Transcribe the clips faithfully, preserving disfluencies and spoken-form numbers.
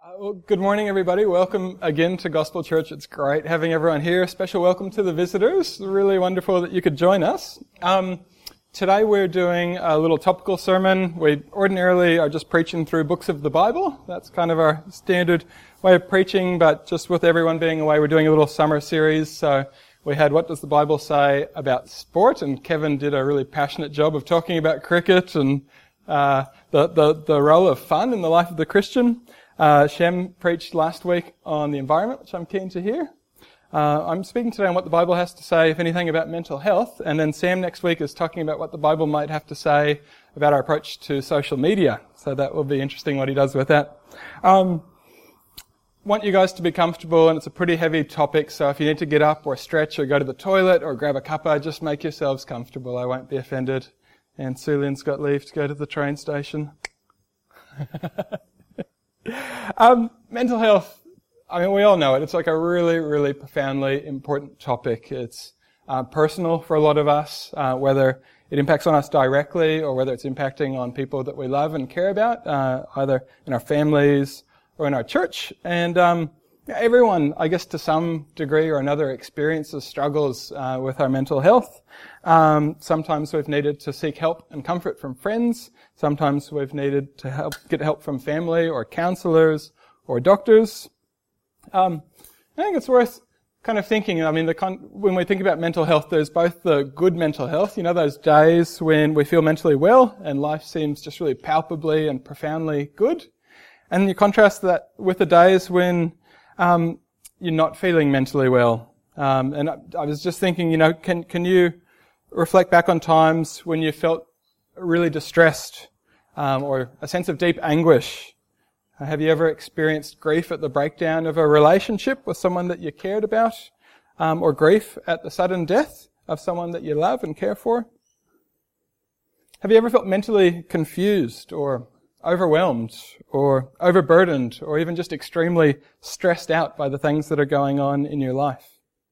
Uh, well, good morning, everybody. Welcome again to Gospel Church. It's great having everyone here. Special welcome to the visitors. Really wonderful that you could join us. Um, today we're doing a little topical sermon. We ordinarily are just preaching through books of the Bible. That's kind of our standard way of preaching, but just with everyone being away, we're doing a little summer series. So we had What Does the Bible Say About Sport? And Kevin did a really passionate job of talking about cricket and uh, the, the, the role of fun in the life of the Christian. Uh, Shem preached last week on the environment, which I'm keen to hear. Uh, I'm speaking today on what the Bible has to say, if anything, about mental health. And then Sam next week is talking about what the Bible might have to say about our approach to social media. So that will be interesting what he does with that. Um, want you guys to be comfortable, and it's a pretty heavy topic. So if you need to get up or stretch or go to the toilet or grab a cuppa, just make yourselves comfortable. I won't be offended. And Sulian's got leave to go to the train station. Um, mental health, I mean, we all know it. It's like a really, really profoundly important topic. It's uh, personal for a lot of us, uh, whether it impacts on us directly or whether it's impacting on people that we love and care about, uh, either in our families or in our church. And um, everyone, I guess, to some degree or another, experiences struggles uh, with our mental health. Um, sometimes we've needed to seek help and comfort from friends. Sometimes we've needed to help get help from family or counselors or doctors. Um, I think it's worth kind of thinking. I mean, the con- when we think about mental health, there's both the good mental health, you know, those days when we feel mentally well and life seems just really palpably and profoundly good. And you contrast that with the days when um, you're not feeling mentally well. Um, and I, I was just thinking, you know, can can you reflect back on times when you felt really distressed um, or a sense of deep anguish? Uh, have you ever experienced grief at the breakdown of a relationship with someone that you cared about, um, or grief at the sudden death of someone that you love and care for? Have you ever felt mentally confused or overwhelmed or overburdened or even just extremely stressed out by the things that are going on in your life?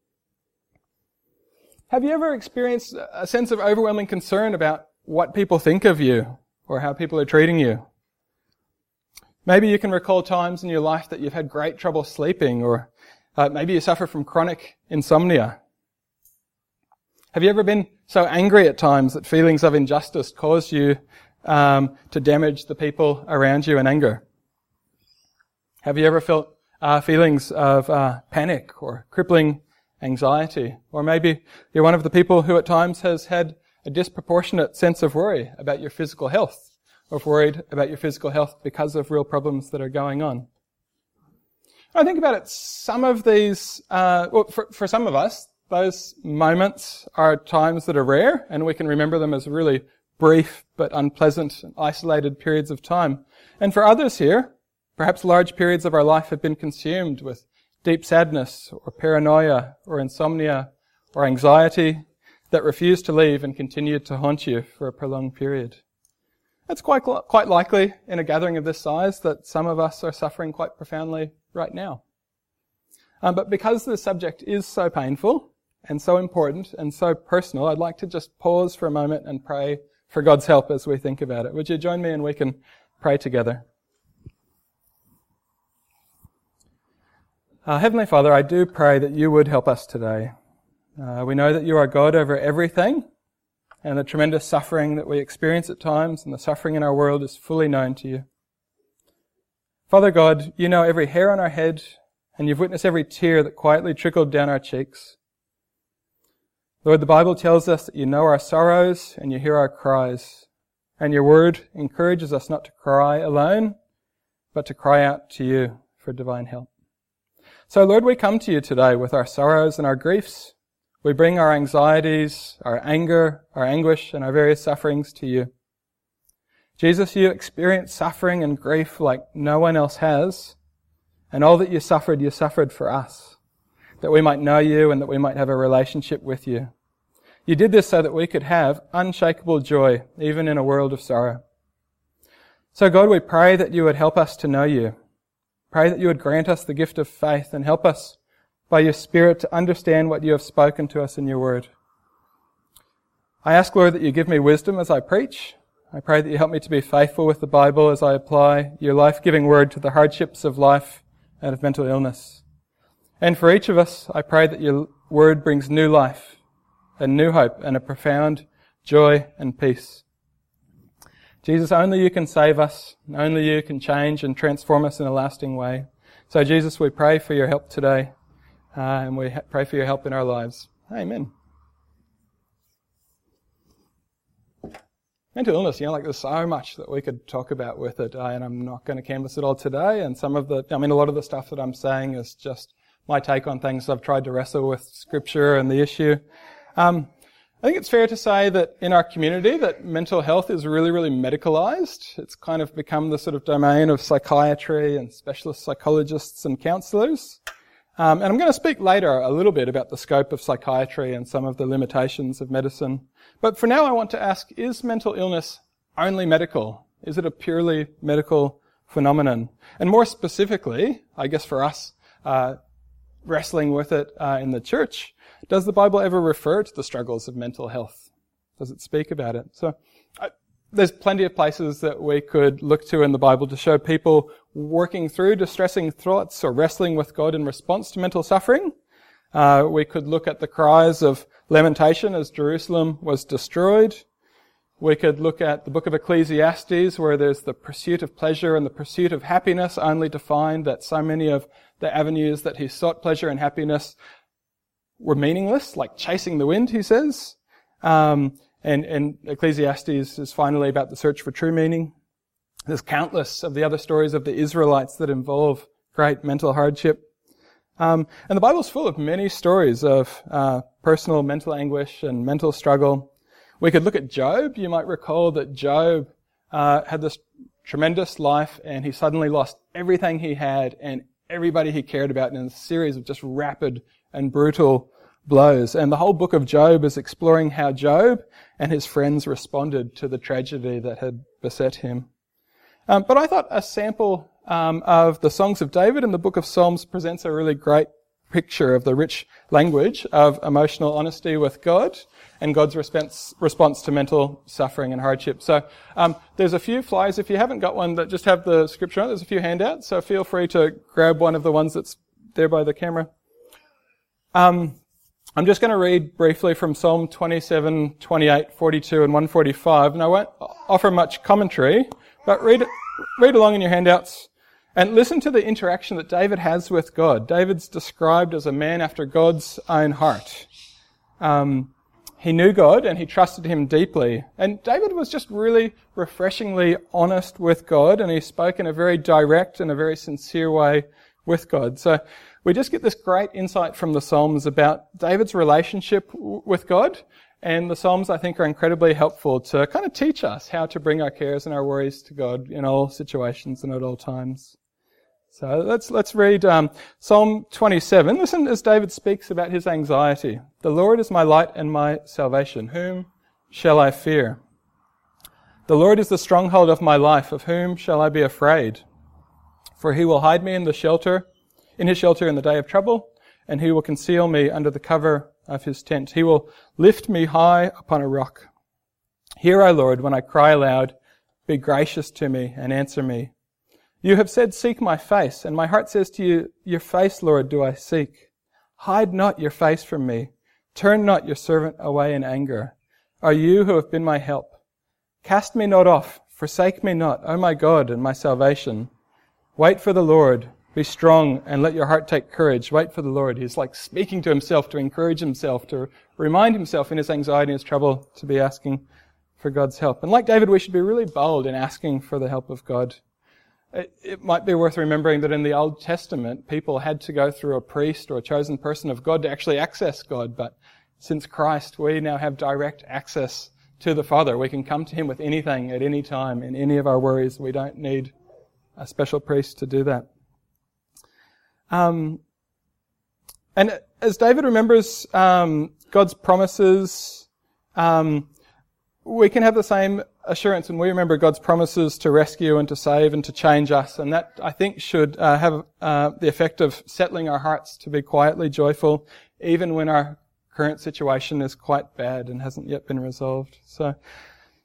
Have you ever experienced a sense of overwhelming concern about what people think of you or how people are treating you? Maybe you can recall times in your life that you've had great trouble sleeping, or uh, maybe you suffer from chronic insomnia. Have you ever been so angry at times that feelings of injustice cause you um, to damage the people around you in anger? Have you ever felt uh, feelings of uh, panic or crippling anxiety? Or maybe you're one of the people who at times has had a disproportionate sense of worry about your physical health, or worried about your physical health because of real problems that are going on. When I think about it, some of these, uh, well, for, for some of us, those moments are times that are rare, and we can remember them as really brief but unpleasant and isolated periods of time. And for others here, perhaps large periods of our life have been consumed with deep sadness or paranoia or insomnia or anxiety that refuse to leave and continue to haunt you for a prolonged period. It's quite quite likely in a gathering of this size that some of us are suffering quite profoundly right now. Um, but because the subject is so painful and so important and so personal, I'd like to just pause for a moment and pray for God's help as we think about it. Would you join me and we can pray together? Uh, Heavenly Father, I do pray that you would help us today. Uh, we know that you are God over everything, and the tremendous suffering that we experience at times and the suffering in our world is fully known to you. Father God, you know every hair on our head, and you've witnessed every tear that quietly trickled down our cheeks. Lord, the Bible tells us that you know our sorrows and you hear our cries, and your word encourages us not to cry alone, but to cry out to you for divine help. So Lord, we come to you today with our sorrows and our griefs. We bring our anxieties, our anger, our anguish, and our various sufferings to you. Jesus, you experienced suffering and grief like no one else has, and all that you suffered, you suffered for us, that we might know you and that we might have a relationship with you. You did this so that we could have unshakable joy, even in a world of sorrow. So God, we pray that you would help us to know you. Pray that you would grant us the gift of faith and help us by your Spirit to understand what you have spoken to us in your word. I ask, Lord, that you give me wisdom as I preach, I pray that you help me to be faithful with the Bible as I apply your life-giving word to the hardships of life and of mental illness. And for each of us, I pray that your word brings new life and new hope and a profound joy and peace. Jesus, only you can save us. Only you can change and transform us in a lasting way. So Jesus, we pray for your help today, uh, and we ha- pray for your help in our lives. Amen. Mental illness, you know, like there's so much that we could talk about with it, uh, and I'm not going to canvass it all today. And some of the, I mean, a lot of the stuff that I'm saying is just my take on things. I've tried to wrestle with Scripture and the issue. Um, I think it's fair to say that in our community that mental health is really, really medicalized. It's kind of become the sort of domain of psychiatry and specialist psychologists and counsellors. Um, and I'm going to speak later a little bit about the scope of psychiatry and some of the limitations of medicine. But for now I want to ask, is mental illness only medical? Is it a purely medical phenomenon? And more specifically, I guess for us, uh, wrestling with it uh, in the church, does the Bible ever refer to the struggles of mental health? Does it speak about it? So uh, there's plenty of places that we could look to in the Bible to show people working through distressing thoughts or wrestling with God in response to mental suffering. Uh, we could look at the cries of lamentation as Jerusalem was destroyed. We could look at the book of Ecclesiastes, where there's the pursuit of pleasure and the pursuit of happiness, only to find that so many of the avenues that he sought pleasure and happiness were meaningless, like chasing the wind, he says. Um, and, and Ecclesiastes is finally about the search for true meaning. There's countless of the other stories of the Israelites that involve great mental hardship. Um, and the Bible's full of many stories of uh, personal mental anguish and mental struggle. We could look at Job. You might recall that Job uh, had this tremendous life, and he suddenly lost everything he had and everybody he cared about in a series of just rapid and brutal blows. And the whole book of Job is exploring how Job and his friends responded to the tragedy that had beset him. Um, but I thought a sample um, of the Songs of David in the book of Psalms presents a really great picture of the rich language of emotional honesty with God and God's response, response to mental suffering and hardship. So um, there's a few flyers. If you haven't got one that just have the scripture on it, there's a few handouts. So feel free to grab one of the ones that's there by the camera. Um, I'm just going to read briefly from Psalm twenty-seven, twenty-eight, forty-two, and one forty-five, and I won't offer much commentary, but read it, read along in your handouts and listen to the interaction that David has with God. David's described as a man after God's own heart. Um, he knew God and he trusted him deeply. And David was just really refreshingly honest with God, and he spoke in a very direct and a very sincere way with God. So we just get this great insight from the Psalms about David's relationship w- with God. And the Psalms, I think, are incredibly helpful to kind of teach us how to bring our cares and our worries to God in all situations and at all times. So let's let's read um, Psalm twenty-seven. Listen as David speaks about his anxiety. The Lord is my light and my salvation. Whom shall I fear? The Lord is the stronghold of my life. Of whom shall I be afraid? For he will hide me in the shelter, in his shelter in the day of trouble, and he will conceal me under the cover of his tent. He will lift me high upon a rock. Hear, O Lord, when I cry aloud. Be gracious to me and answer me. You have said, seek my face, and my heart says to you, your face, Lord, do I seek. Hide not your face from me. Turn not your servant away in anger. Are you who have been my help? Cast me not off, forsake me not, O my God and my salvation. Wait for the Lord. Be strong and let your heart take courage. Wait for the Lord. He's like speaking to himself to encourage himself, to remind himself in his anxiety and his trouble to be asking for God's help. And like David, we should be really bold in asking for the help of God. It, it might be worth remembering that in the Old Testament, people had to go through a priest or a chosen person of God to actually access God. But since Christ, we now have direct access to the Father. We can come to him with anything at any time in any of our worries. We don't need a special priest to do that. Um, and as David remembers um, God's promises, um, we can have the same assurance when we remember God's promises to rescue and to save and to change us. And that, I think, should uh, have uh, the effect of settling our hearts to be quietly joyful, even when our current situation is quite bad and hasn't yet been resolved. So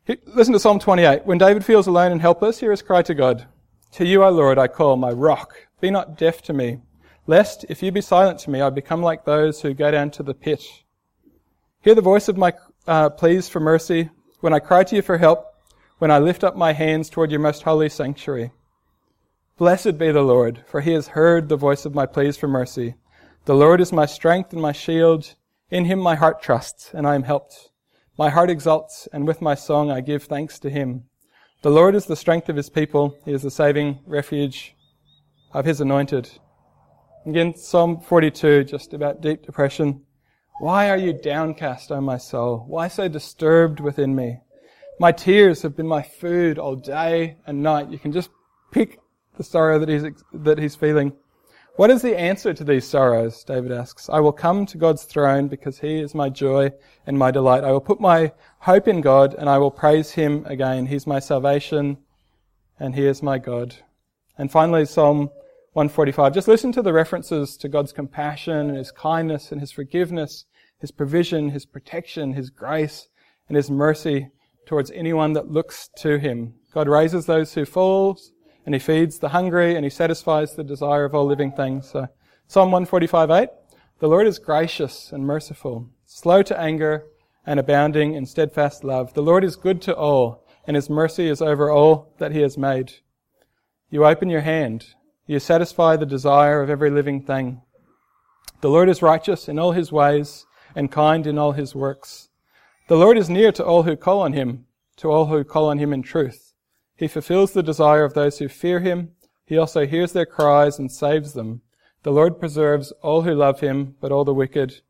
Listen to Psalm twenty-eight. When David feels alone and helpless, hear his cry to God. To you, O Lord, I call, my rock. Be not deaf to me, lest, if you be silent to me, I become like those who go down to the pit. Hear the voice of my uh, pleas for mercy when I cry to you for help, when I lift up my hands toward your most holy sanctuary. Blessed be the Lord, for he has heard the voice of my pleas for mercy. The Lord is my strength and my shield. In him my heart trusts, and I am helped. My heart exults, and with my song I give thanks to him. The Lord is the strength of his people. He is the saving refuge of his anointed. Again, Psalm forty-two, just about deep depression. Why are you downcast, O my soul? Why so disturbed within me? My tears have been my food all day and night. You can just pick the sorrow that he's, that he's feeling. What is the answer to these sorrows? David asks. I will come to God's throne because he is my joy and my delight. I will put my hope in God and I will praise him again. He's my salvation and he is my God. And finally, Psalm one forty-five. Just listen to the references to God's compassion and his kindness and his forgiveness, his provision, his protection, his grace, and his mercy towards anyone that looks to him. God raises those who fall, and he feeds the hungry, and he satisfies the desire of all living things. So, Psalm one forty-five eight. The Lord is gracious and merciful, slow to anger, and abounding in steadfast love. The Lord is good to all, and his mercy is over all that he has made. You open your hand. You satisfy the desire of every living thing. The Lord is righteous in all his ways and kind in all his works. The Lord is near to all who call on him, to all who call on him in truth. He fulfills the desire of those who fear him. He also hears their cries and saves them. The Lord preserves all who love him, but all the wicked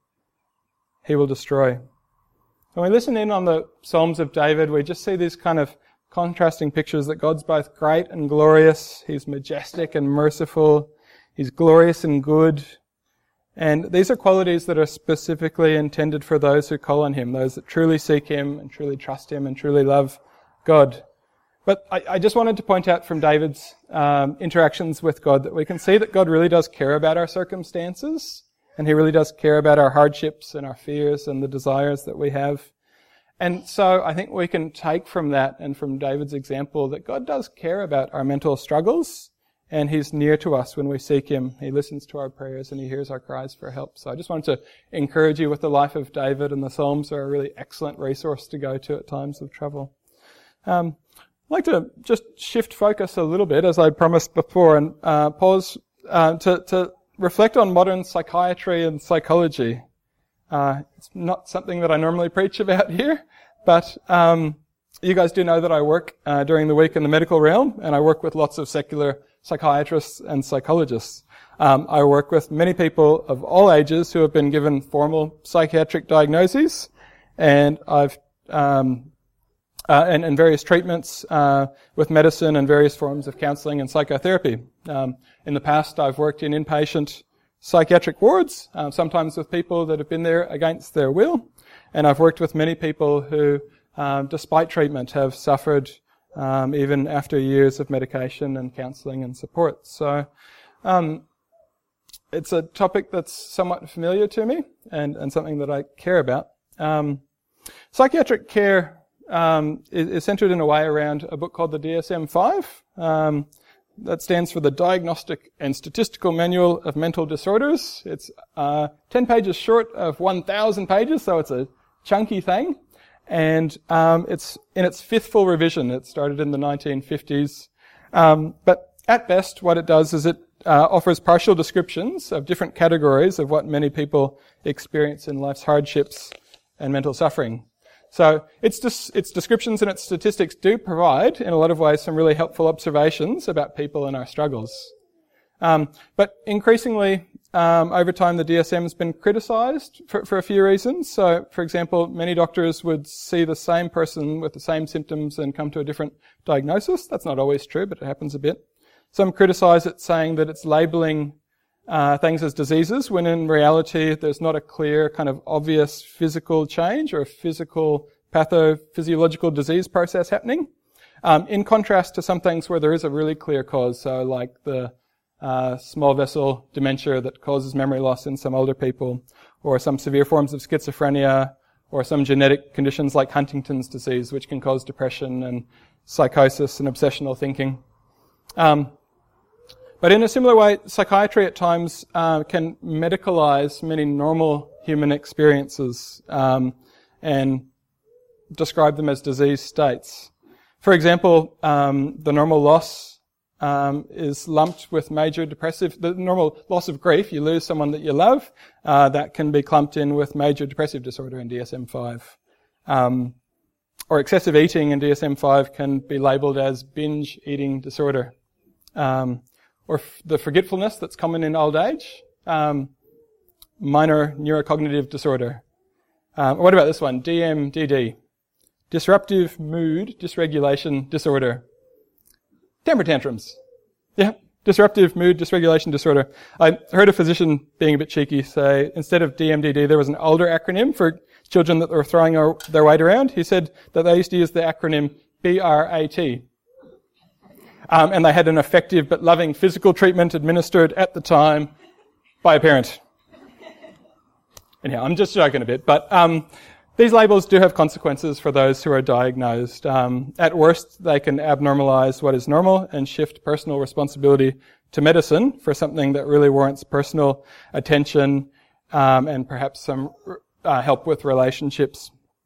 he will destroy. When we listen in on the Psalms of David, we just see these kind of contrasting pictures that God's both great and glorious. He's majestic and merciful. He's glorious and good. And these are qualities that are specifically intended for those who call on him, those that truly seek him and truly trust him and truly love God. But I, I just wanted to point out from David's um, interactions with God that we can see that God really does care about our circumstances, and he really does care about our hardships and our fears and the desires that we have. And so I think we can take from that and from David's example that God does care about our mental struggles, and he's near to us when we seek him. He listens to our prayers and he hears our cries for help. So I just wanted to encourage you with the life of David, and the Psalms are a really excellent resource to go to at times of trouble. Um, I'd like to just shift focus a little bit, as I promised before, and uh, pause uh, to, to reflect on modern psychiatry and psychology. Uh, it's not something that I normally preach about here, but um, you guys do know that I work uh, during the week in the medical realm, and I work with lots of secular psychiatrists and psychologists. Um, I work with many people of all ages who have been given formal psychiatric diagnoses, and I've um, uh, and, and various treatments uh, with medicine and various forms of counselling and psychotherapy. Um, in the past, I've worked in inpatient psychiatric wards, uh, sometimes with people that have been there against their will, and I've worked with many people who, um, despite treatment, have suffered um, even after years of medication and counselling and support. So um, it's a topic that's somewhat familiar to me and, and something that I care about. Um, psychiatric care um, is, is centred in a way around a book called the D S M five. Um, That stands for the Diagnostic and Statistical Manual of Mental Disorders. It's uh, ten pages short of one thousand pages, so it's a chunky thing. And um, it's in its fifth full revision. It started in the nineteen fifties. Um, but at best, what it does is it uh, offers partial descriptions of different categories of what many people experience in life's hardships and mental suffering. So its, des- its descriptions and its statistics do provide, in a lot of ways, some really helpful observations about people and our struggles. Um, but increasingly, um, over time, the D S M has been criticised for, for a few reasons. So, for example, many doctors would see the same person with the same symptoms and come to a different diagnosis. That's not always true, but it happens a bit. Some criticise it, saying that it's labelling Uh, things as diseases, when in reality there's not a clear kind of obvious physical change or a physical pathophysiological disease process happening. Um, in contrast to some things where there is a really clear cause, so like the uh, small vessel dementia that causes memory loss in some older people, or some severe forms of schizophrenia, or some genetic conditions like Huntington's disease, which can cause depression and psychosis and obsessional thinking. Um, but in a similar way, psychiatry at times uh, can medicalize many normal human experiences um, and describe them as disease states. For example, um, the normal loss um, is lumped with major depressive, the normal loss of grief, you lose someone that you love, uh, that can be clumped in with major depressive disorder in D S M five. Um, or excessive eating in D S M five can be labelled as binge eating disorder. Um, or f- the forgetfulness that's common in old age, um, minor neurocognitive disorder. Um, what about this one? D M D D. Disruptive mood dysregulation disorder. Temper tantrums. Yeah, disruptive mood dysregulation disorder. I heard a physician being a bit cheeky say, instead of D M D D, there was an older acronym for children that were throwing our, their weight around. He said that they used to use the acronym B R A T. Um, and they had an effective but loving physical treatment administered at the time by a parent. Anyhow, I'm just joking a bit, but um, these labels do have consequences for those who are diagnosed. Um, at worst, they can abnormalize what is normal and shift personal responsibility to medicine for something that really warrants personal attention um, and perhaps some uh, help with relationships.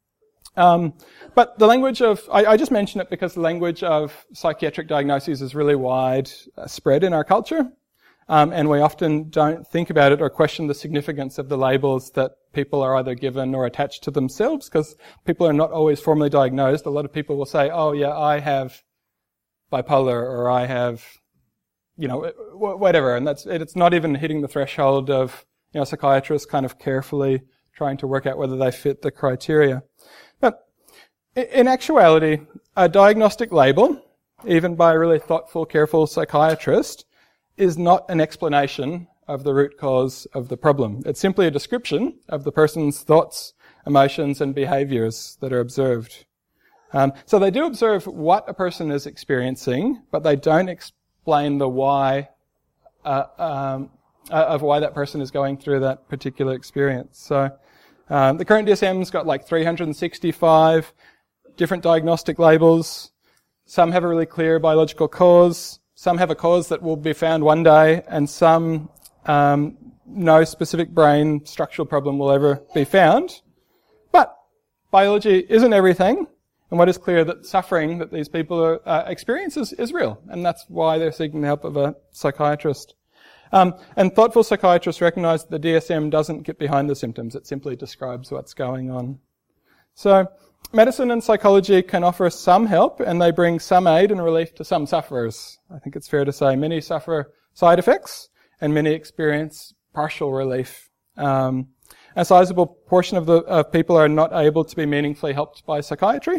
Um, but the language of, I, I just mention it because the language of psychiatric diagnoses is really wide uh, spread in our culture. Um, and we often don't think about it or question the significance of the labels that people are either given or attached to themselves, because people are not always formally diagnosed. A lot of people will say, oh yeah, I have bipolar, or I have, you know, whatever. And that's, it's not even hitting the threshold of, you know, psychiatrists kind of carefully trying to work out whether they fit the criteria. But in actuality, a diagnostic label, even by a really thoughtful, careful psychiatrist, is not an explanation of the root cause of the problem. It's simply a description of the person's thoughts, emotions, and behaviours that are observed. Um, so they do observe what a person is experiencing, but they don't explain the why uh, um, uh, of why that person is going through that particular experience. So um, the current D S M's got like three hundred sixty-five different diagnostic labels. Some have a really clear biological cause. Some have a cause that will be found one day, and some, um, no specific brain structural problem will ever be found. But biology isn't everything, and what is clear that suffering that these people are, uh, experience is, is real, and that's why they're seeking the help of a psychiatrist. Um, and thoughtful psychiatrists recognise that the D S M doesn't get behind the symptoms, it simply describes what's going on. So, medicine and psychology can offer some help, and they bring some aid and relief to some sufferers. I think it's fair to say many suffer side effects, and many experience partial relief. Um, a sizable portion of the of people are not able to be meaningfully helped by psychiatry.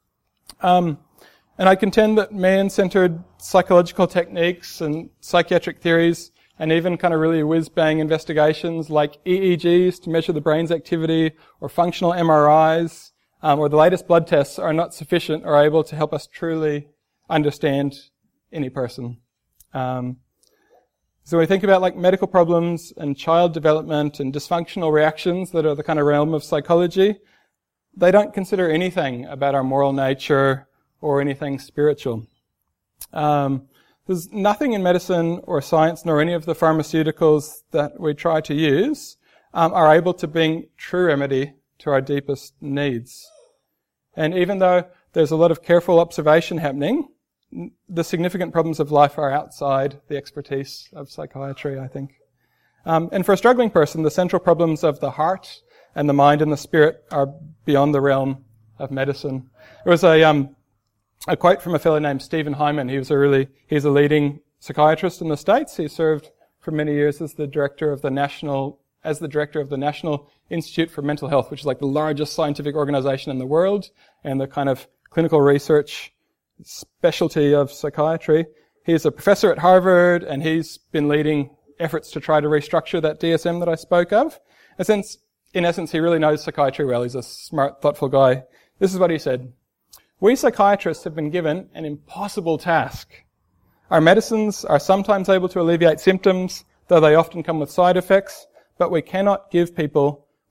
Um, and I contend that man-centered psychological techniques and psychiatric theories, and even kind of really whiz-bang investigations like E E Gs to measure the brain's activity, or functional M R Is, Um, or the latest blood tests are not sufficient or able to help us truly understand any person. Um, so when we think about like medical problems and child development and dysfunctional reactions that are the kind of realm of psychology, they don't consider anything about our moral nature or anything spiritual. Um, there's nothing in medicine or science, nor any of the pharmaceuticals that we try to use, um, are able to bring true remedy to our deepest needs. And even though there's a lot of careful observation happening, the significant problems of life are outside the expertise of psychiatry, I think. Um, and for a struggling person, the central problems of the heart and the mind and the spirit are beyond the realm of medicine. There was a, um, a quote from a fellow named Stephen Hyman. He was a really, he's a leading psychiatrist in the States. He served for many years as the director of the national as the director of the National Institute for Mental Health, which is like the largest scientific organization in the world and the kind of clinical research specialty of psychiatry. He's a professor at Harvard, and he's been leading efforts to try to restructure that D S M that I spoke of. And since, in essence, he really knows psychiatry well, he's a smart, thoughtful guy. This is what he said. We psychiatrists have been given an impossible task. Our medicines are sometimes able to alleviate symptoms, though they often come with side effects, but we cannot give people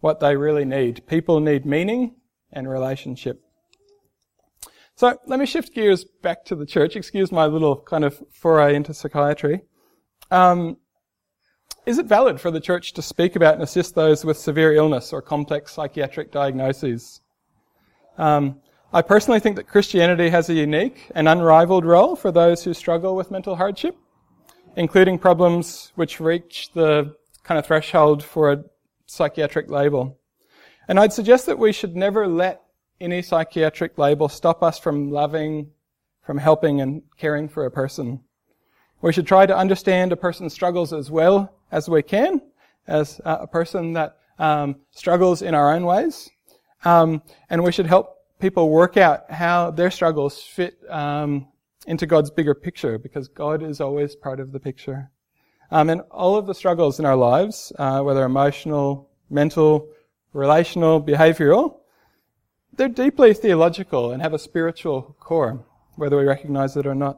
what they really need. People need meaning and relationship. So let me shift gears back to the church. Excuse my little kind of foray into psychiatry. Um, is it valid for the church to speak about and assist those with severe illness or complex psychiatric diagnoses? Um, I personally think that Christianity has a unique and unrivaled role for those who struggle with mental hardship, including problems which reach the kind of threshold for a psychiatric label. And I'd suggest that we should never let any psychiatric label stop us from loving, from helping and caring for a person. We should try to understand a person's struggles as well as we can, as a person that um, struggles in our own ways. Um, and we should help people work out how their struggles fit um, into God's bigger picture, because God is always part of the picture. Um, and all of the struggles in our lives, uh, whether emotional, mental, relational, behavioral, they're deeply theological and have a spiritual core, whether we recognize it or not.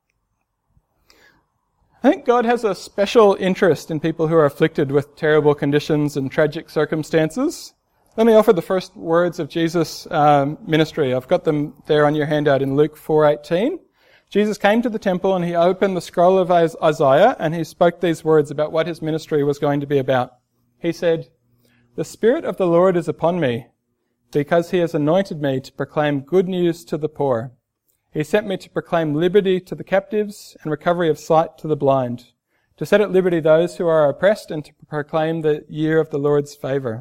I think God has a special interest in people who are afflicted with terrible conditions and tragic circumstances. Let me offer the first words of Jesus' um, ministry. I've got them there on your handout in Luke four eighteen. Jesus came to the temple and he opened the scroll of Isaiah and he spoke these words about what his ministry was going to be about. He said, "The Spirit of the Lord is upon me, because he has anointed me to proclaim good news to the poor. He sent me to proclaim liberty to the captives and recovery of sight to the blind, to set at liberty those who are oppressed and to proclaim the year of the Lord's favour."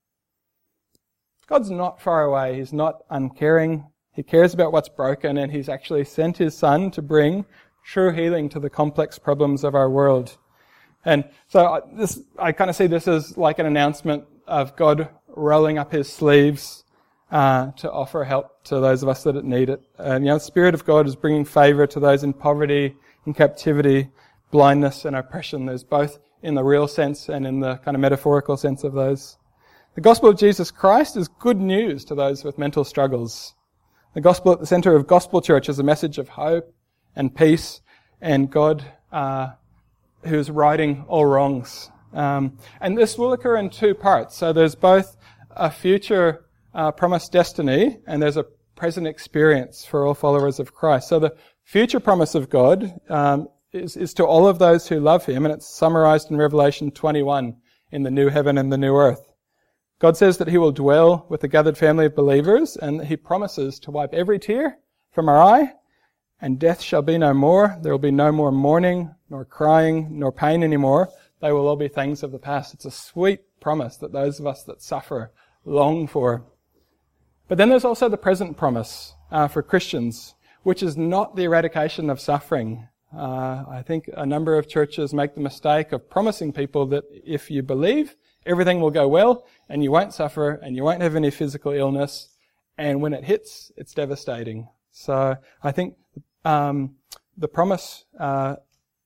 God's not far away. He's not uncaring. He cares about what's broken, and he's actually sent his Son to bring true healing to the complex problems of our world. And so this, I kind of see this as like an announcement of God rolling up his sleeves uh, to offer help to those of us that need it. And, you know, the Spirit of God is bringing favour to those in poverty, in captivity, blindness and oppression. There's both in the real sense and in the kind of metaphorical sense of those. The gospel of Jesus Christ is good news to those with mental struggles. The gospel at the centre of Gospel Church is a message of hope and peace and God uh, who's righting all wrongs. Um, and this will occur in two parts. So there's both a future uh, promised destiny and there's a present experience for all followers of Christ. So the future promise of God um, is, is to all of those who love him, and it's summarized in Revelation twenty-one in the new heaven and the new earth. God says that he will dwell with the gathered family of believers, and he promises to wipe every tear from our eye, and death shall be no more. There will be no more mourning, nor crying, nor pain anymore. They will all be things of the past. It's a sweet promise that those of us that suffer long for. But then there's also the present promise uh, for Christians, which is not the eradication of suffering. Uh, I think a number of churches make the mistake of promising people that if you believe, everything will go well, and you won't suffer, and you won't have any physical illness, and when it hits, it's devastating. So I think um, the promise uh,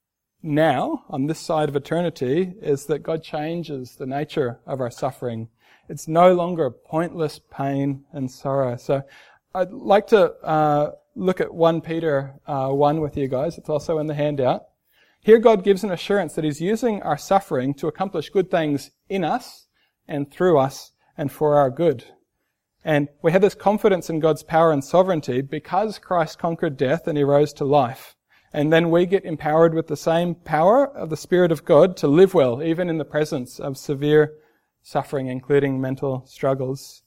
now, on this side of eternity, is that God changes the nature of our suffering. It's no longer pointless pain and sorrow. So I'd like to uh, look at First Peter uh, one with you guys. It's also in the handout. Here God gives an assurance that he's using our suffering to accomplish good things in us and through us and for our good. And we have this confidence in God's power and sovereignty because Christ conquered death and he rose to life. And then we get empowered with the same power of the Spirit of God to live well, even in the presence of severe suffering, including mental struggles.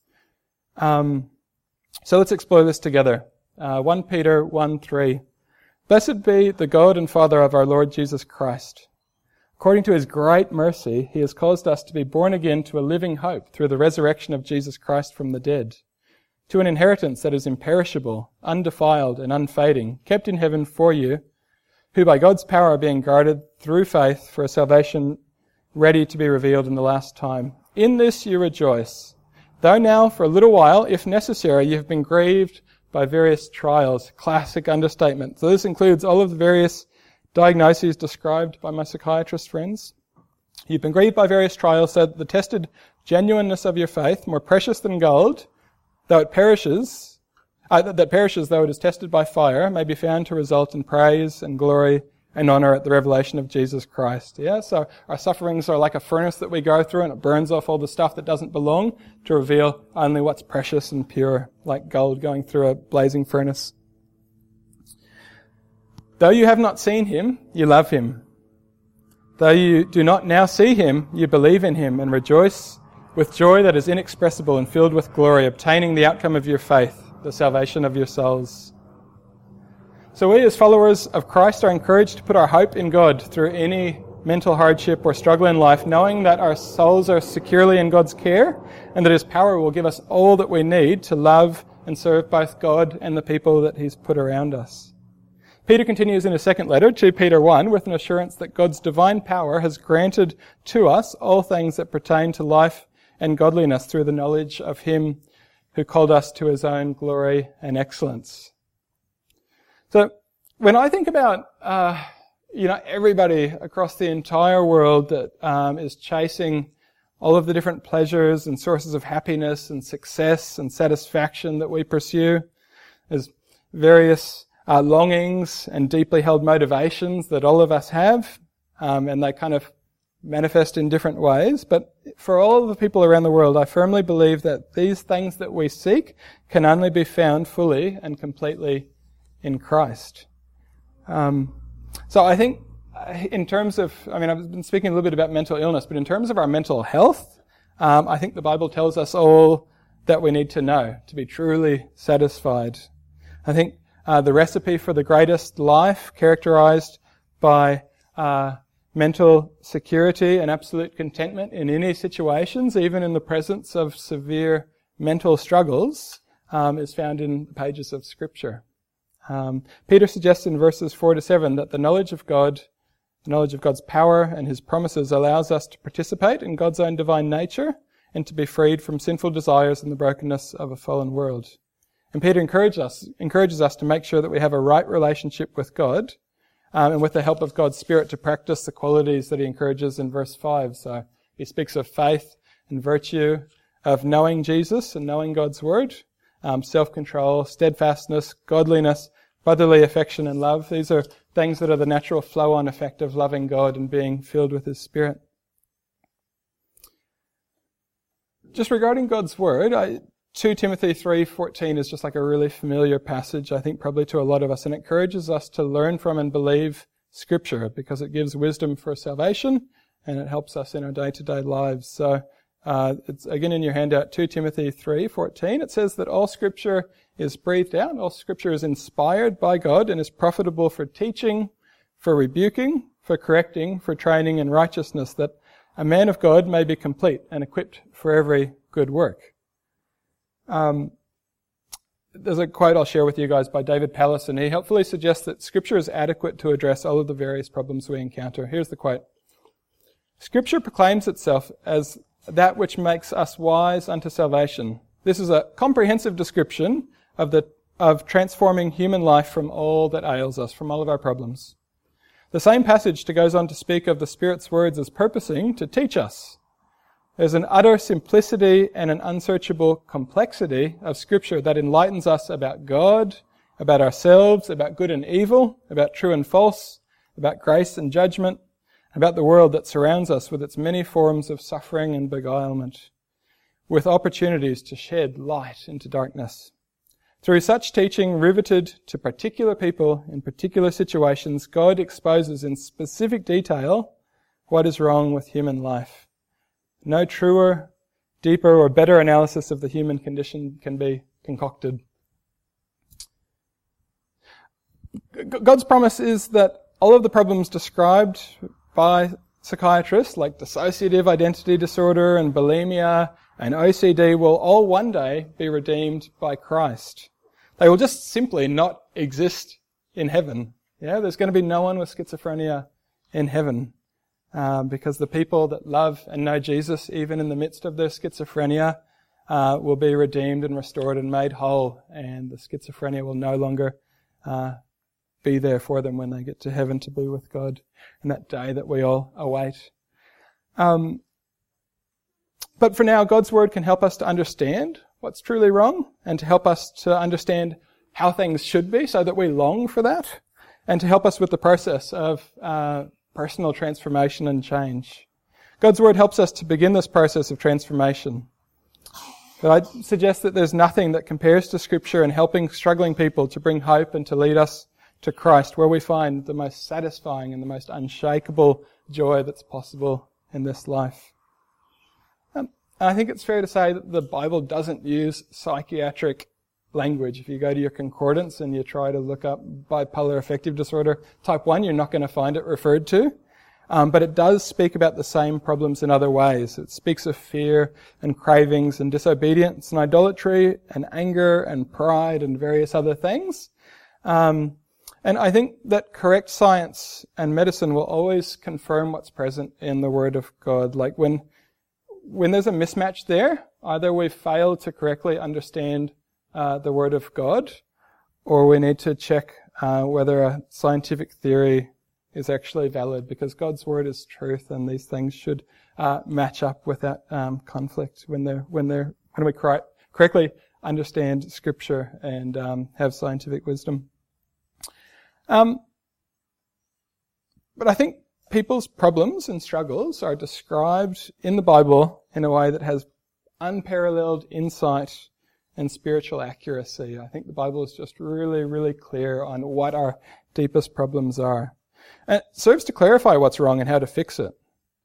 Um, so let's explore this together. Uh, First Peter one three. Blessed be the God and Father of our Lord Jesus Christ. According to his great mercy, he has caused us to be born again to a living hope through the resurrection of Jesus Christ from the dead, to an inheritance that is imperishable, undefiled, and unfading, kept in heaven for you, who by God's power are being guarded through faith for a salvation ready to be revealed in the last time. In this you rejoice, though now for a little while, if necessary, you have been grieved by various trials. Classic understatement. So this includes all of the various diagnoses described by my psychiatrist friends. You've been grieved by various trials so that the tested genuineness of your faith, more precious than gold, though it perishes, uh, that perishes though it is tested by fire, may be found to result in praise and glory and honor at the revelation of Jesus Christ. Yeah, so our sufferings are like a furnace that we go through, and it burns off all the stuff that doesn't belong to reveal only what's precious and pure, like gold going through a blazing furnace. Though you have not seen him, you love him. Though you do not now see him, you believe in him and rejoice with joy that is inexpressible and filled with glory, obtaining the outcome of your faith, the salvation of your souls. So we as followers of Christ are encouraged to put our hope in God through any mental hardship or struggle in life, knowing that our souls are securely in God's care and that his power will give us all that we need to love and serve both God and the people that he's put around us. Peter continues in his second letter, Second Peter one, with an assurance that God's divine power has granted to us all things that pertain to life and godliness through the knowledge of him who called us to his own glory and excellence. So when I think about, uh, you know, everybody across the entire world that um, is chasing all of the different pleasures and sources of happiness and success and satisfaction that we pursue, there's various Uh, longings and deeply held motivations that all of us have, um, and they kind of manifest in different ways. But for all of the people around the world, I firmly believe that these things that we seek can only be found fully and completely in Christ. Um, so I think in terms of, I mean, I've been speaking a little bit about mental illness, but in terms of our mental health, um, I think the Bible tells us all that we need to know to be truly satisfied. I think Uh, the recipe for the greatest life, characterized by uh, mental security and absolute contentment in any situations, even in the presence of severe mental struggles, um, is found in the pages of Scripture. Um, Peter suggests in verses four to seven that the knowledge of God, the knowledge of God's power and his promises allows us to participate in God's own divine nature and to be freed from sinful desires and the brokenness of a fallen world. And Peter encourages us, encourages us to make sure that we have a right relationship with God, um, and with the help of God's Spirit to practice the qualities that he encourages in verse five. So he speaks of faith and virtue, of knowing Jesus and knowing God's Word, um, self-control, steadfastness, godliness, brotherly affection and love. These are things that are the natural flow-on effect of loving God and being filled with his Spirit. Just regarding God's Word, I Second Timothy three fourteen is just like a really familiar passage, I think probably to a lot of us, and it encourages us to learn from and believe Scripture because it gives wisdom for salvation and it helps us in our day-to-day lives. So uh, it's again in your handout, Second Timothy three fourteen. It says that all Scripture is breathed out, all Scripture is inspired by God and is profitable for teaching, for rebuking, for correcting, for training in righteousness, that a man of God may be complete and equipped for every good work. Um, there's a quote I'll share with you guys by David Pallis, and he helpfully suggests that Scripture is adequate to address all of the various problems we encounter. Here's the quote. Scripture proclaims itself as that which makes us wise unto salvation. This is a comprehensive description of the of transforming human life from all that ails us, from all of our problems. The same passage goes on to speak of the Spirit's words as purposing to teach us. There's an utter simplicity and an unsearchable complexity of Scripture that enlightens us about God, about ourselves, about good and evil, about true and false, about grace and judgment, about the world that surrounds us with its many forms of suffering and beguilement, with opportunities to shed light into darkness. Through such teaching riveted to particular people in particular situations, God exposes in specific detail what is wrong with human life. No truer, deeper, or better analysis of the human condition can be concocted. God's promise is that all of the problems described by psychiatrists, like dissociative identity disorder and bulimia and O C D, will all one day be redeemed by Christ. They will just simply not exist in heaven. Yeah, there's going to be no one with schizophrenia in heaven. Um, because the people that love and know Jesus, even in the midst of their schizophrenia, uh, will be redeemed and restored and made whole, and the schizophrenia will no longer uh, be there for them when they get to heaven to be with God in that day that we all await. Um, but for now, God's Word can help us to understand what's truly wrong and to help us to understand how things should be so that we long for that. and to help us with the process of uh, personal transformation and change. God's Word helps us to begin this process of transformation. But I suggest that there's nothing that compares to Scripture in helping struggling people to bring hope and to lead us to Christ, where we find the most satisfying and the most unshakable joy that's possible in this life. Um, and I think it's fair to say that the Bible doesn't use psychiatric language. If you go to your concordance and you try to look up bipolar affective disorder type one, you're not going to find it referred to. Um, but it does speak about the same problems in other ways. It speaks of fear and cravings and disobedience and idolatry and anger and pride and various other things. Um, and I think that correct science and medicine will always confirm what's present in the Word of God. Like when, when there's a mismatch there, either we've failed to correctly understand uh, the Word of God, or we need to check uh, whether a scientific theory is actually valid, because God's Word is truth, and these things should uh, match up without um, conflict when they're when they're when we cor- correctly understand Scripture and um, have scientific wisdom. Um, but I think people's problems and struggles are described in the Bible in a way that has unparalleled insight and spiritual accuracy. I think the Bible is just really, really clear on what our deepest problems are. And it serves to clarify what's wrong and how to fix it.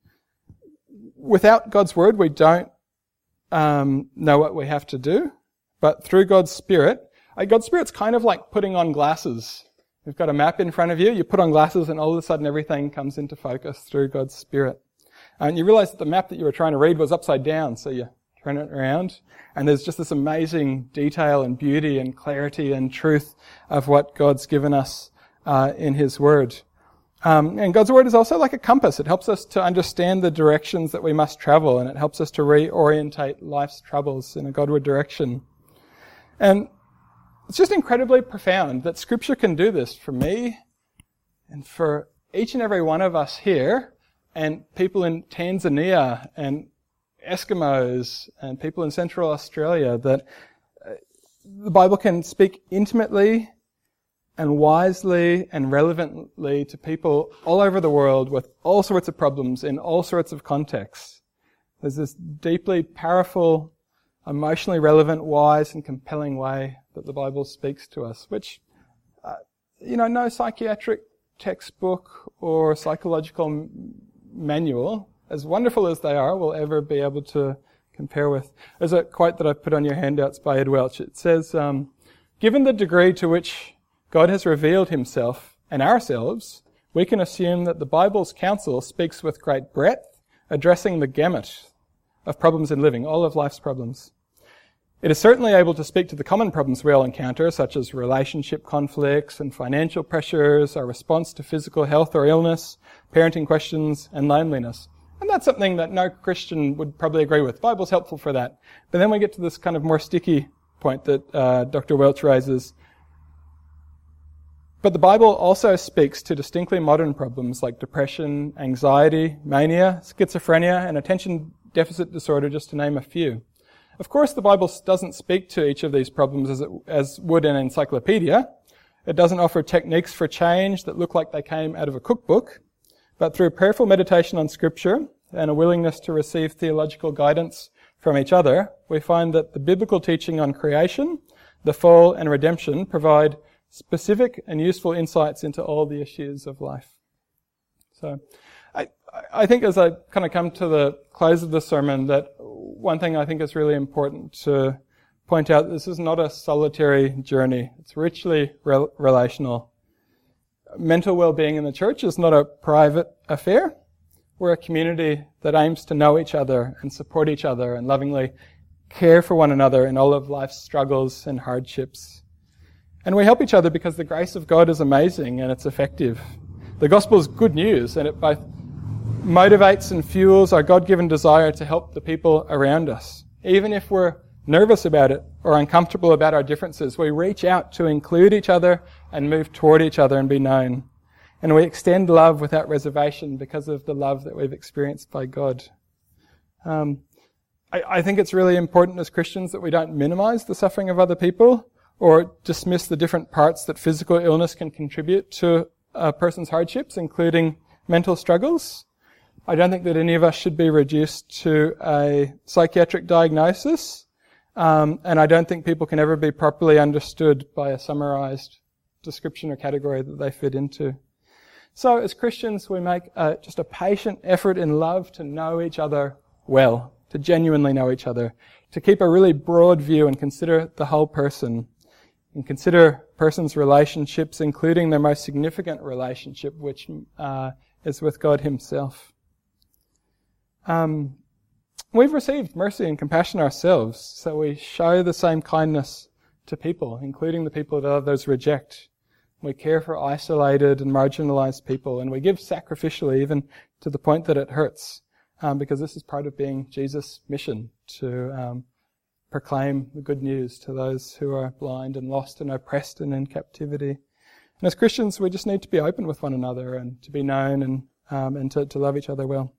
Without God's Word, we don't um, know what we have to do. But through God's Spirit, uh, God's Spirit's kind of like putting on glasses. You've got a map in front of you, you put on glasses, and all of a sudden everything comes into focus through God's Spirit. And you realize that the map that you were trying to read was upside down, so you turn it around, and there's just this amazing detail and beauty and clarity and truth of what God's given us uh, in His Word. Um, and God's Word is also like a compass. It helps us to understand the directions that we must travel, and it helps us to reorientate life's troubles in a Godward direction. And it's just incredibly profound that Scripture can do this for me and for each and every one of us here, and people in Tanzania and Eskimos and people in Central Australia, that the Bible can speak intimately and wisely and relevantly to people all over the world with all sorts of problems in all sorts of contexts. There's this deeply powerful, emotionally relevant, wise and compelling way that the Bible speaks to us, which, uh, you know, no psychiatric textbook or psychological m- manual, as wonderful as they are, will ever be able to compare with. There's a quote that I've put on your handouts by Ed Welch. It says, um, given the degree to which God has revealed Himself and ourselves, we can assume that the Bible's counsel speaks with great breadth, addressing the gamut of problems in living, all of life's problems. It is certainly able to speak to the common problems we all encounter, such as relationship conflicts and financial pressures, our response to physical health or illness, parenting questions, and loneliness. And that's something that no Christian would probably agree with. The Bible's helpful for that. But then we get to this kind of more sticky point that uh, Doctor Welch raises. But the Bible also speaks to distinctly modern problems like depression, anxiety, mania, schizophrenia, and attention deficit disorder, just to name a few. Of course, the Bible doesn't speak to each of these problems as, it, as would an encyclopedia. It doesn't offer techniques for change that look like they came out of a cookbook. But through prayerful meditation on Scripture and a willingness to receive theological guidance from each other, we find that the biblical teaching on creation, the fall, and redemption provide specific and useful insights into all the issues of life. So, I, I think as I kind of come to the close of the sermon, that one thing I think is really important to point out, this is not a solitary journey. It's richly rel- relational. Mental well-being in the church is not a private affair. We're a community that aims to know each other and support each other and lovingly care for one another in all of life's struggles and hardships. And we help each other because the grace of God is amazing and it's effective. The gospel is good news, and it both motivates and fuels our God-given desire to help the people around us. Even if we're nervous about it or uncomfortable about our differences, we reach out to include each other and move toward each other and be known. And we extend love without reservation because of the love that we've experienced by God. Um, I, I think it's really important as Christians that we don't minimize the suffering of other people or dismiss the different parts that physical illness can contribute to a person's hardships, including mental struggles. I don't think that any of us should be reduced to a psychiatric diagnosis, um, and I don't think people can ever be properly understood by a summarized description or category that they fit into. So as Christians, we make a, just a patient effort in love to know each other well, to genuinely know each other, to keep a really broad view and consider the whole person, and consider persons' relationships, including their most significant relationship, which uh, is with God Himself. Um, we've received mercy and compassion ourselves, so we show the same kindness to people, including the people that others reject. We care for isolated and marginalized people, and we give sacrificially even to the point that it hurts, um, because this is part of being Jesus' mission, to um, proclaim the good news to those who are blind and lost and oppressed and in captivity. And as Christians, we just need to be open with one another and to be known and um, and to, to love each other well.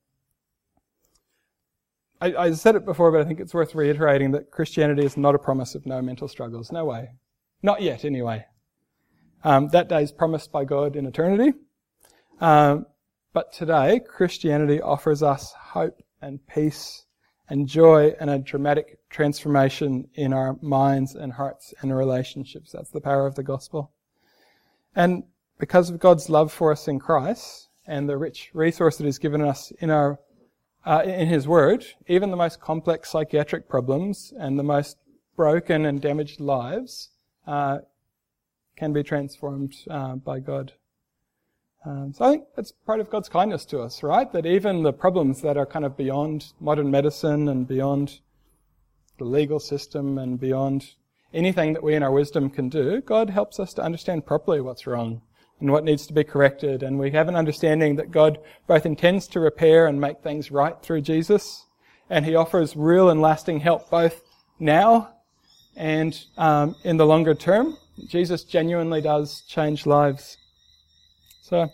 I, I said it before, but I think it's worth reiterating that Christianity is not a promise of no mental struggles. No way. Not yet, anyway. Um, that day is promised by God in eternity. Um, but today, Christianity offers us hope and peace and joy and a dramatic transformation in our minds and hearts and relationships. That's the power of the gospel. And because of God's love for us in Christ and the rich resource that He's given us in our uh, in His Word, even the most complex psychiatric problems and the most broken and damaged lives uh, can be transformed uh, by God. Um, so I think that's part of God's kindness to us, right? That even the problems that are kind of beyond modern medicine and beyond the legal system and beyond anything that we in our wisdom can do, God helps us to understand properly what's wrong and what needs to be corrected. And we have an understanding that God both intends to repair and make things right through Jesus, and He offers real and lasting help both now and um, in the longer term. Jesus genuinely does change lives. So,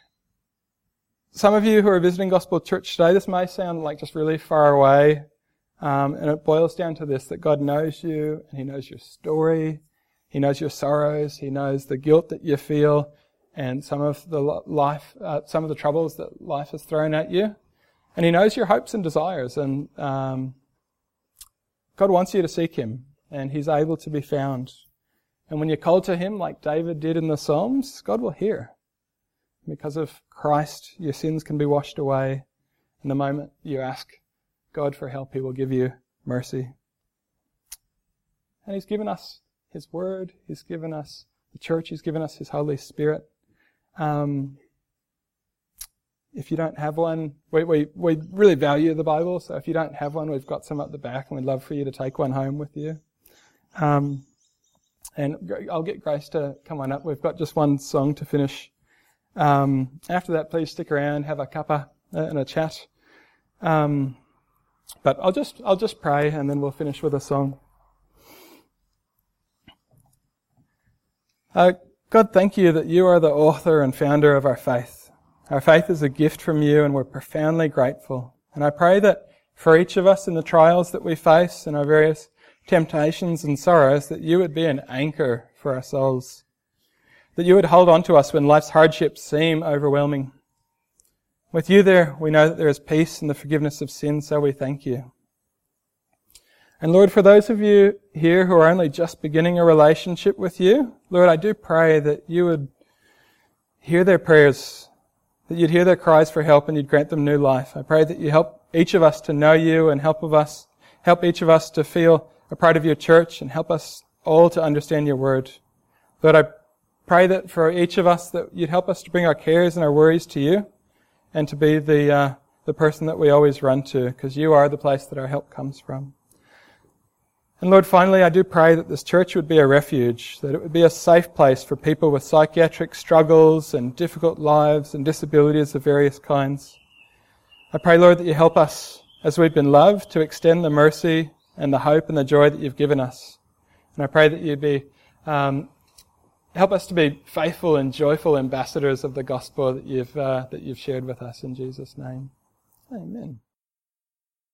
some of you who are visiting Gospel Church today, this may sound like just really far away, um, and it boils down to this, that God knows you, and He knows your story, He knows your sorrows, He knows the guilt that you feel, and some of the life, uh, some of the troubles that life has thrown at you, and He knows your hopes and desires, and um, God wants you to seek Him, and He's able to be found. And when you call to Him, like David did in the Psalms, God will hear. Because of Christ, your sins can be washed away. And the moment you ask God for help, He will give you mercy. And He's given us His Word. He's given us the church. He's given us His Holy Spirit. Um, if you don't have one, we, we, we really value the Bible. So if you don't have one, we've got some at the back, and we'd love for you to take one home with you. Um, and I'll get Grace to come on up. We've got just one song to finish. Um, after that, please stick around, have a cuppa and a chat. Um, but I'll just, I'll just pray, and then we'll finish with a song. Uh, God, thank You that You are the author and founder of our faith. Our faith is a gift from You, and we're profoundly grateful. And I pray that for each of us in the trials that we face and our various temptations and sorrows, that You would be an anchor for our souls. That You would hold on to us when life's hardships seem overwhelming. With You there, we know that there is peace and the forgiveness of sin, so we thank You. And Lord, for those of you here who are only just beginning a relationship with You, Lord, I do pray that You would hear their prayers, that You'd hear their cries for help, and You'd grant them new life. I pray that You help each of us to know You, and help of us, help each of us to feel a part of Your church, and help us all to understand Your Word. Lord, I pray that for each of us, that You'd help us to bring our cares and our worries to You, and to be the uh, the person that we always run to, because You are the place that our help comes from. And Lord, finally, I do pray that this church would be a refuge, that it would be a safe place for people with psychiatric struggles and difficult lives and disabilities of various kinds. I pray, Lord, that You help us, as we've been loved, to extend the mercy and the hope and the joy that You've given us. And I pray that You'd be um, help us to be faithful and joyful ambassadors of the gospel that You've uh, that You've shared with us in Jesus' name. Amen.